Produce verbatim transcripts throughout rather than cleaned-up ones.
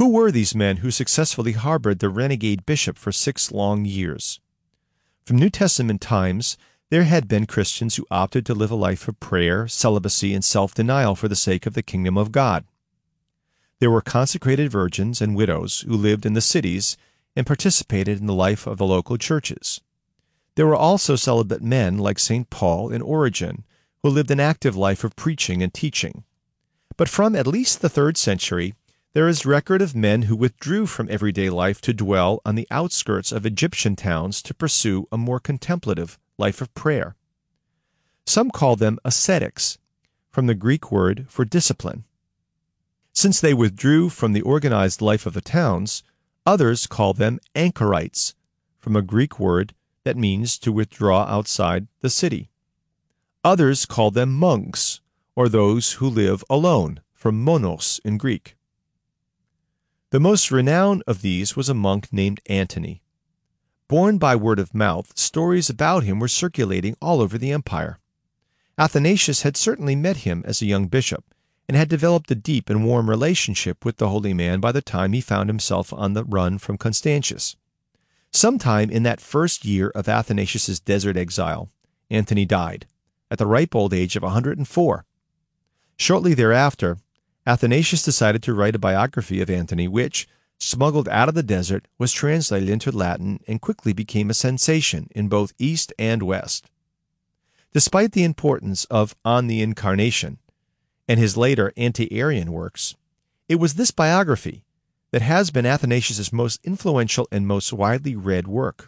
Who were these men who successfully harbored the renegade bishop for six long years? From New Testament times, there had been Christians who opted to live a life of prayer, celibacy, and self-denial for the sake of the kingdom of God. There were consecrated virgins and widows who lived in the cities and participated in the life of the local churches. There were also celibate men like Saint Paul and Origen, who lived an active life of preaching and teaching. But from at least the third century, there is record of men who withdrew from everyday life to dwell on the outskirts of Egyptian towns to pursue a more contemplative life of prayer. Some call them ascetics, from the Greek word for discipline. Since they withdrew from the organized life of the towns, others call them anchorites, from a Greek word that means to withdraw outside the city. Others call them monks, or those who live alone, from monos in Greek. The most renowned of these was a monk named Antony. Born by word of mouth, stories about him were circulating all over the empire. Athanasius had certainly met him as a young bishop, and had developed a deep and warm relationship with the holy man by the time he found himself on the run from Constantius. Sometime in that first year of Athanasius's desert exile, Antony died, at the ripe old age of one hundred four. Shortly thereafter, Athanasius decided to write a biography of Antony, which, smuggled out of the desert, was translated into Latin and quickly became a sensation in both East and West. Despite the importance of On the Incarnation and his later anti-Arian works, it was this biography that has been Athanasius's most influential and most widely read work.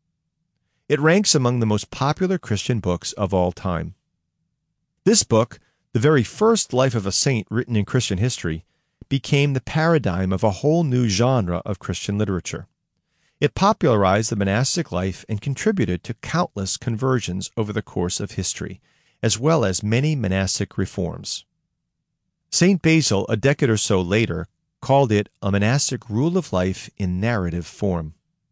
It ranks among the most popular Christian books of all time. This book, the very first life of a saint written in Christian history, became the paradigm of a whole new genre of Christian literature. It popularized the monastic life and contributed to countless conversions over the course of history, as well as many monastic reforms. Saint Basil, a decade or so later, called it a monastic rule of life in narrative form.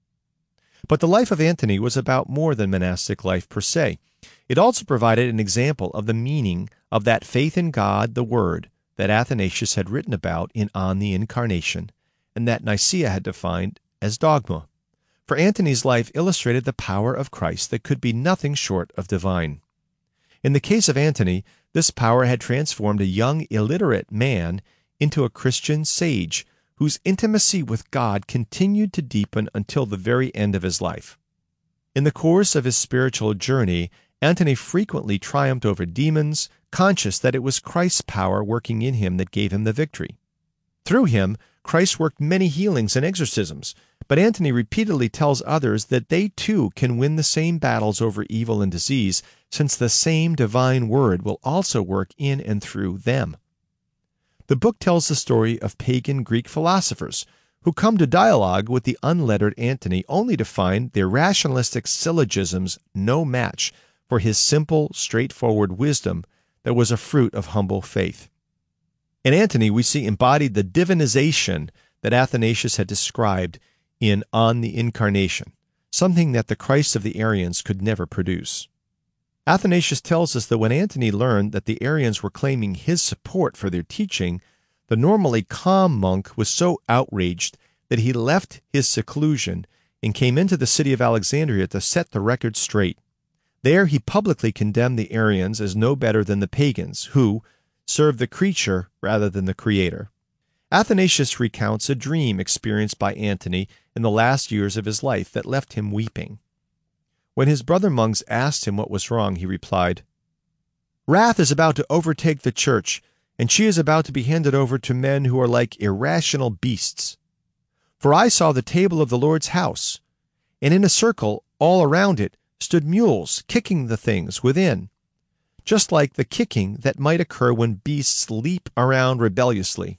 But the life of Antony was about more than monastic life per se. It also provided an example of the meaning of that faith in God, the Word, that Athanasius had written about in On the Incarnation, and that Nicaea had defined as dogma. For Antony's life illustrated the power of Christ that could be nothing short of divine. In the case of Antony, this power had transformed a young, illiterate man into a Christian sage whose intimacy with God continued to deepen until the very end of his life. In the course of his spiritual journey, Antony frequently triumphed over demons, conscious that it was Christ's power working in him that gave him the victory. Through him, Christ worked many healings and exorcisms, but Antony repeatedly tells others that they too can win the same battles over evil and disease, since the same divine word will also work in and through them. The book tells the story of pagan Greek philosophers who come to dialogue with the unlettered Antony only to find their rationalistic syllogisms no match for his simple, straightforward wisdom that was a fruit of humble faith. In Antony, we see embodied the divinization that Athanasius had described in On the Incarnation, something that the Christ of the Arians could never produce. Athanasius tells us that when Antony learned that the Arians were claiming his support for their teaching, the normally calm monk was so outraged that he left his seclusion and came into the city of Alexandria to set the record straight. There he publicly condemned the Arians as no better than the pagans, who served the creature rather than the Creator. Athanasius recounts a dream experienced by Antony in the last years of his life that left him weeping. When his brother monks asked him what was wrong, he replied, "Wrath is about to overtake the church, and she is about to be handed over to men who are like irrational beasts. For I saw the table of the Lord's house, and in a circle all around it stood mules kicking the things within, just like the kicking that might occur when beasts leap around rebelliously.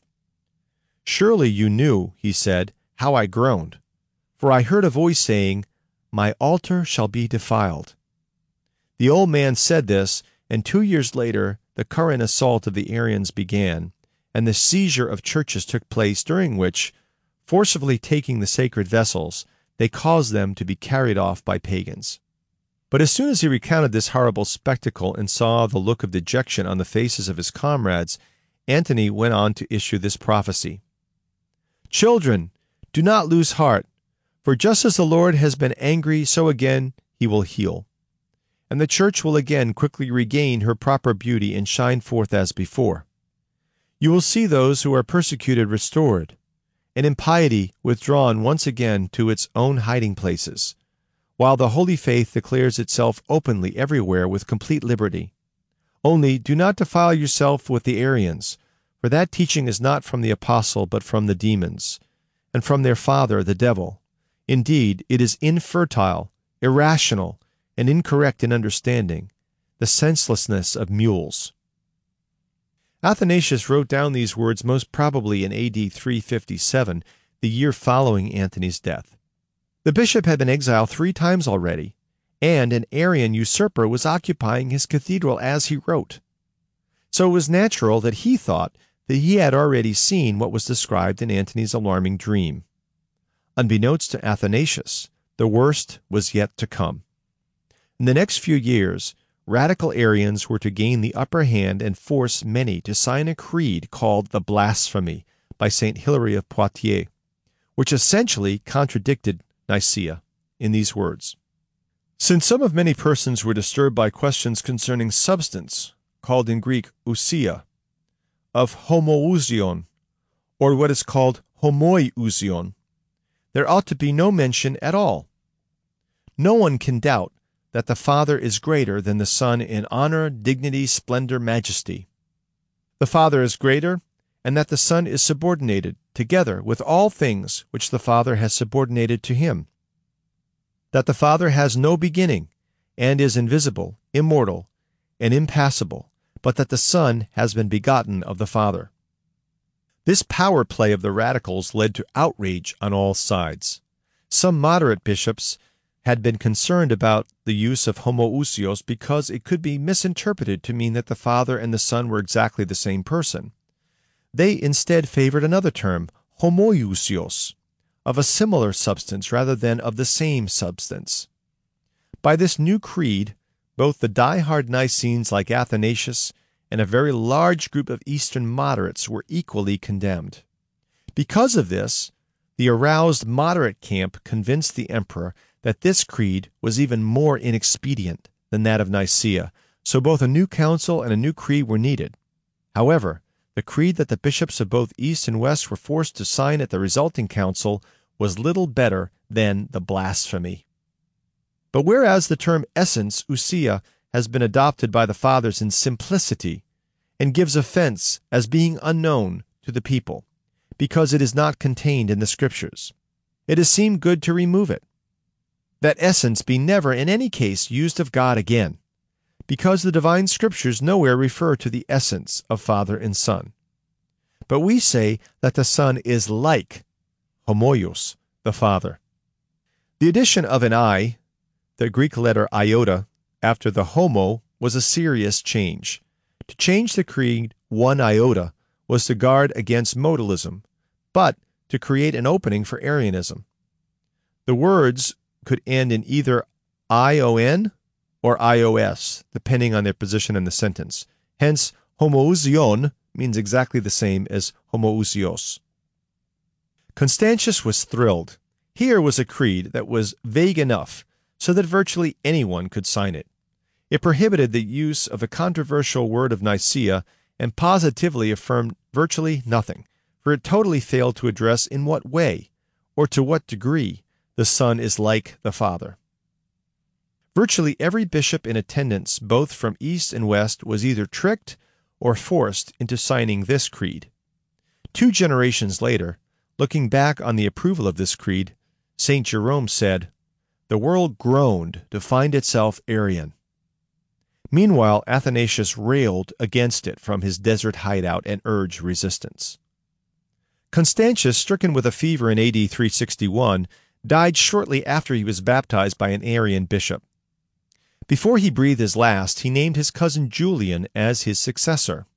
Surely you knew," he said, "how I groaned, for I heard a voice saying, 'My altar shall be defiled.'" The old man said this, and two years later the current assault of the Arians began, and the seizure of churches took place, during which, forcibly taking the sacred vessels, they caused them to be carried off by pagans. But as soon as he recounted this horrible spectacle and saw the look of dejection on the faces of his comrades, Antony went on to issue this prophecy. Children, do not lose heart, for just as the Lord has been angry, so again he will heal. And the church will again quickly regain her proper beauty and shine forth as before. You will see those who are persecuted restored, and impiety withdrawn once again to its own hiding places, while the holy faith declares itself openly everywhere with complete liberty. Only do not defile yourself with the Arians, for that teaching is not from the apostle but from the demons, and from their father the devil. Indeed, it is infertile, irrational, and incorrect in understanding, the senselessness of mules. Athanasius wrote down these words most probably in A D three fifty-seven, the year following Antony's death. The bishop had been exiled three times already, and an Arian usurper was occupying his cathedral as he wrote. So it was natural that he thought that he had already seen what was described in Antony's alarming dream. Unbeknownst to Athanasius, the worst was yet to come. In the next few years, radical Arians were to gain the upper hand and force many to sign a creed called the Blasphemy by Saint Hilary of Poitiers, which essentially contradicted Nicaea in these words. Since some of many persons were disturbed by questions concerning substance, called in Greek ousia, of homoousion, or what is called homoiousion, there ought to be no mention at all. No one can doubt that the Father is greater than the Son in honor, dignity, splendor, majesty. The Father is greater, and that the Son is subordinated, together with all things which the Father has subordinated to him. That the Father has no beginning, and is invisible, immortal, and impassible, but that the Son has been begotten of the Father. This power play of the radicals led to outrage on all sides. Some moderate bishops had been concerned about the use of homoousios because it could be misinterpreted to mean that the Father and the Son were exactly the same person. They instead favored another term, homoiousios, of a similar substance rather than of the same substance. By this new creed, both the die-hard Nicenes like Athanasius and a very large group of Eastern moderates were equally condemned. Because of this, the aroused moderate camp convinced the emperor that this creed was even more inexpedient than that of Nicaea, so both a new council and a new creed were needed. However, the creed that the bishops of both East and West were forced to sign at the resulting council was little better than the blasphemy. But whereas the term essence, ousia, has been adopted by the Fathers in simplicity, and gives offense as being unknown to the people, because it is not contained in the Scriptures, it has seemed good to remove it. That essence be never in any case used of God again, because the divine Scriptures nowhere refer to the essence of Father and Son. But we say that the Son is like homoios, the Father. The addition of an I, the Greek letter iota, after the homo was a serious change. To change the creed one iota was to guard against modalism, but to create an opening for Arianism. The words could end in either ion or ios, depending on their position in the sentence. Hence, homoousion means exactly the same as homoousios. Constantius was thrilled. Here was a creed that was vague enough so that virtually anyone could sign it. It prohibited the use of the controversial word of Nicaea and positively affirmed virtually nothing, for it totally failed to address in what way, or to what degree, the Son is like the Father. Virtually every bishop in attendance, both from East and West, was either tricked or forced into signing this creed. Two generations later, looking back on the approval of this creed, Saint Jerome said, "The world groaned to find itself Arian." Meanwhile, Athanasius railed against it from his desert hideout and urged resistance. Constantius, stricken with a fever in A D three sixty-one, died shortly after he was baptized by an Arian bishop. Before he breathed his last, he named his cousin Julian as his successor.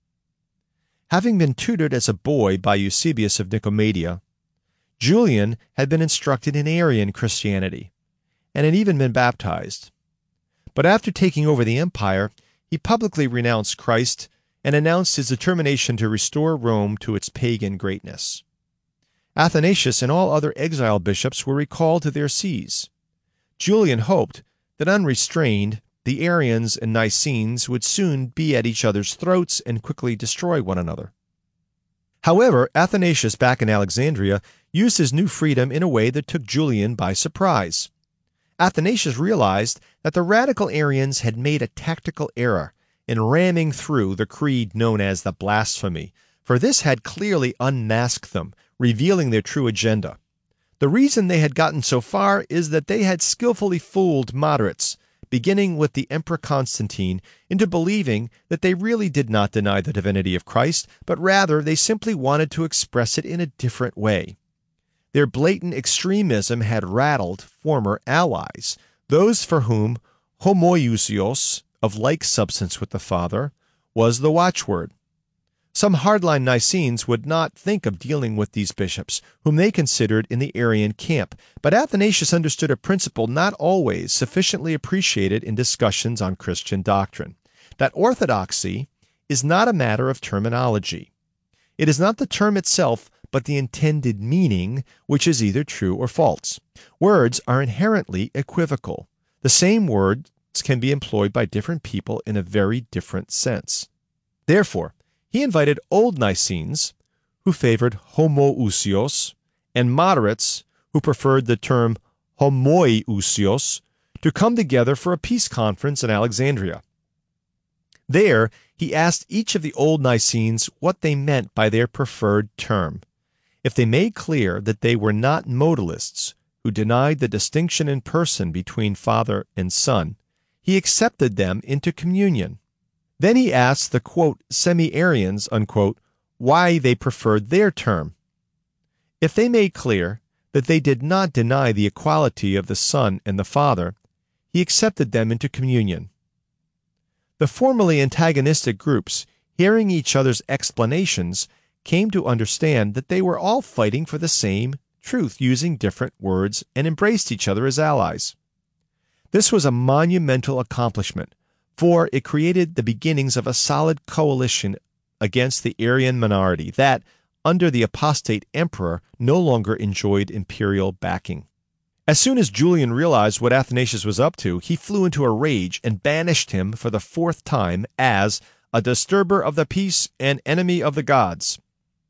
Having been tutored as a boy by Eusebius of Nicomedia, Julian had been instructed in Arian Christianity, and had even been baptized. But after taking over the empire, he publicly renounced Christ and announced his determination to restore Rome to its pagan greatness. Athanasius and all other exiled bishops were recalled to their sees. Julian hoped that unrestrained, the Arians and Nicenes would soon be at each other's throats and quickly destroy one another. However, Athanasius back in Alexandria used his new freedom in a way that took Julian by surprise. Athanasius realized that the radical Arians had made a tactical error in ramming through the creed known as the blasphemy, for this had clearly unmasked them, revealing their true agenda. The reason they had gotten so far is that they had skillfully fooled moderates, beginning with the Emperor Constantine, into believing that they really did not deny the divinity of Christ, but rather they simply wanted to express it in a different way. Their blatant extremism had rattled former allies, those for whom homoousios, of like substance with the Father, was the watchword. Some hardline Nicenes would not think of dealing with these bishops, whom they considered in the Arian camp, but Athanasius understood a principle not always sufficiently appreciated in discussions on Christian doctrine, that orthodoxy is not a matter of terminology. It is not the term itself, but the intended meaning, which is either true or false. Words are inherently equivocal. The same words can be employed by different people in a very different sense. Therefore, he invited old Nicenes, who favored homoousios, and moderates, who preferred the term homoiousios, to come together for a peace conference in Alexandria. There, he asked each of the old Nicenes what they meant by their preferred term. If they made clear that they were not modalists, who denied the distinction in person between Father and Son, he accepted them into communion. Then he asked the, quote, semi-Arians, unquote, why they preferred their term. If they made clear that they did not deny the equality of the Son and the Father, he accepted them into communion. The formerly antagonistic groups, hearing each other's explanations, came to understand that they were all fighting for the same truth using different words and embraced each other as allies. This was a monumental accomplishment, for it created the beginnings of a solid coalition against the Arian minority that, under the apostate emperor, no longer enjoyed imperial backing. As soon as Julian realized what Athanasius was up to, he flew into a rage and banished him for the fourth time as a disturber of the peace and enemy of the gods.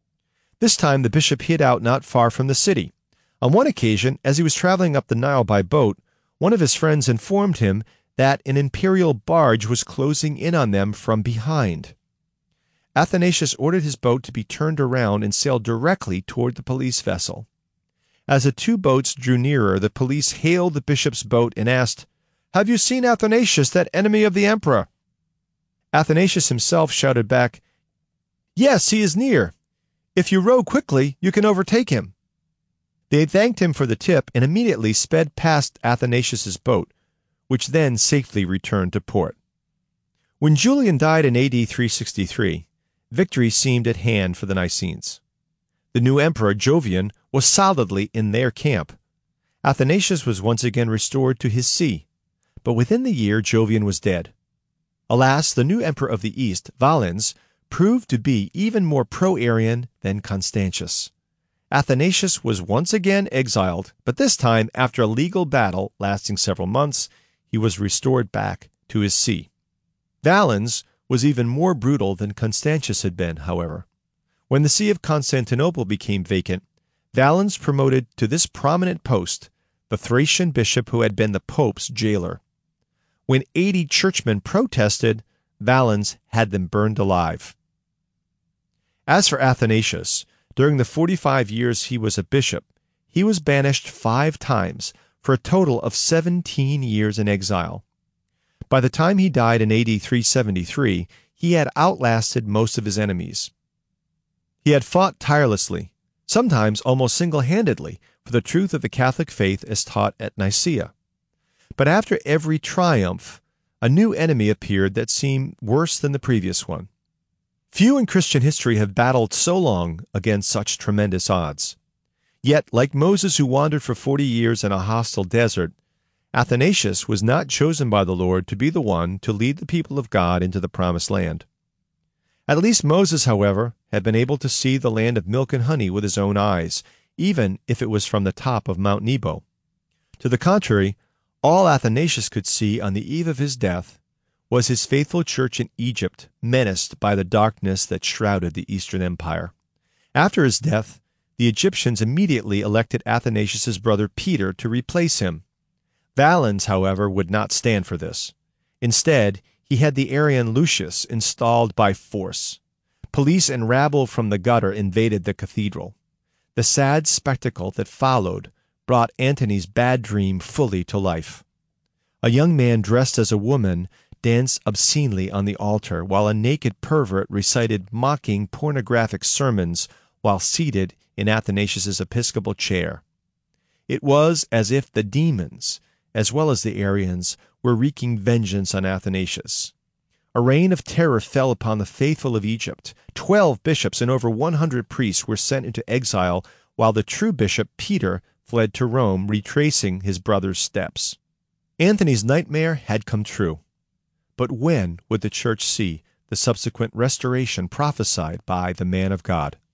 This time the bishop hid out not far from the city. On one occasion, as he was traveling up the Nile by boat, one of his friends informed him that an imperial barge was closing in on them from behind. Athanasius ordered his boat to be turned around and sailed directly toward the police vessel. As the two boats drew nearer, the police hailed the bishop's boat and asked, "Have you seen Athanasius, that enemy of the emperor?" Athanasius himself shouted back, "Yes, he is near. If you row quickly, you can overtake him." They thanked him for the tip and immediately sped past Athanasius's boat, which then safely returned to port. When Julian died in A D three sixty-three, victory seemed at hand for the Nicenes. The new emperor, Jovian, was solidly in their camp. Athanasius was once again restored to his see, but within the year Jovian was dead. Alas, the new emperor of the East, Valens, proved to be even more pro-Arian than Constantius. Athanasius was once again exiled, but this time, after a legal battle lasting several months, he was restored back to his see. Valens was even more brutal than Constantius had been, however. When the see of Constantinople became vacant, Valens promoted to this prominent post the Thracian bishop who had been the pope's jailer. When eighty churchmen protested, Valens had them burned alive. As for Athanasius, during the forty-five years he was a bishop, he was banished five times for a total of seventeen years in exile. By the time he died in A D three seventy-three, he had outlasted most of his enemies. He had fought tirelessly, sometimes almost single-handedly, for the truth of the Catholic faith as taught at Nicaea. But after every triumph, a new enemy appeared that seemed worse than the previous one. Few in Christian history have battled so long against such tremendous odds. Yet, like Moses who wandered for forty years in a hostile desert, Athanasius was not chosen by the Lord to be the one to lead the people of God into the promised land. At least Moses, however, had been able to see the land of milk and honey with his own eyes, even if it was from the top of Mount Nebo. To the contrary, all Athanasius could see on the eve of his death was his faithful church in Egypt menaced by the darkness that shrouded the Eastern Empire. After his death, the Egyptians immediately elected Athanasius's brother Peter to replace him. Valens, however, would not stand for this. Instead, he had the Arian Lucius installed by force. Police and rabble from the gutter invaded the cathedral. The sad spectacle that followed brought Antony's bad dream fully to life. A young man dressed as a woman danced obscenely on the altar, while a naked pervert recited mocking pornographic sermons while seated in Athanasius's episcopal chair. It was as if the demons, as well as the Arians, were wreaking vengeance on Athanasius. A reign of terror fell upon the faithful of Egypt. Twelve bishops and over one hundred priests were sent into exile, while the true bishop, Peter, fled to Rome, retracing his brother's steps. Antony's nightmare had come true. But when would the church see the subsequent restoration prophesied by the man of God?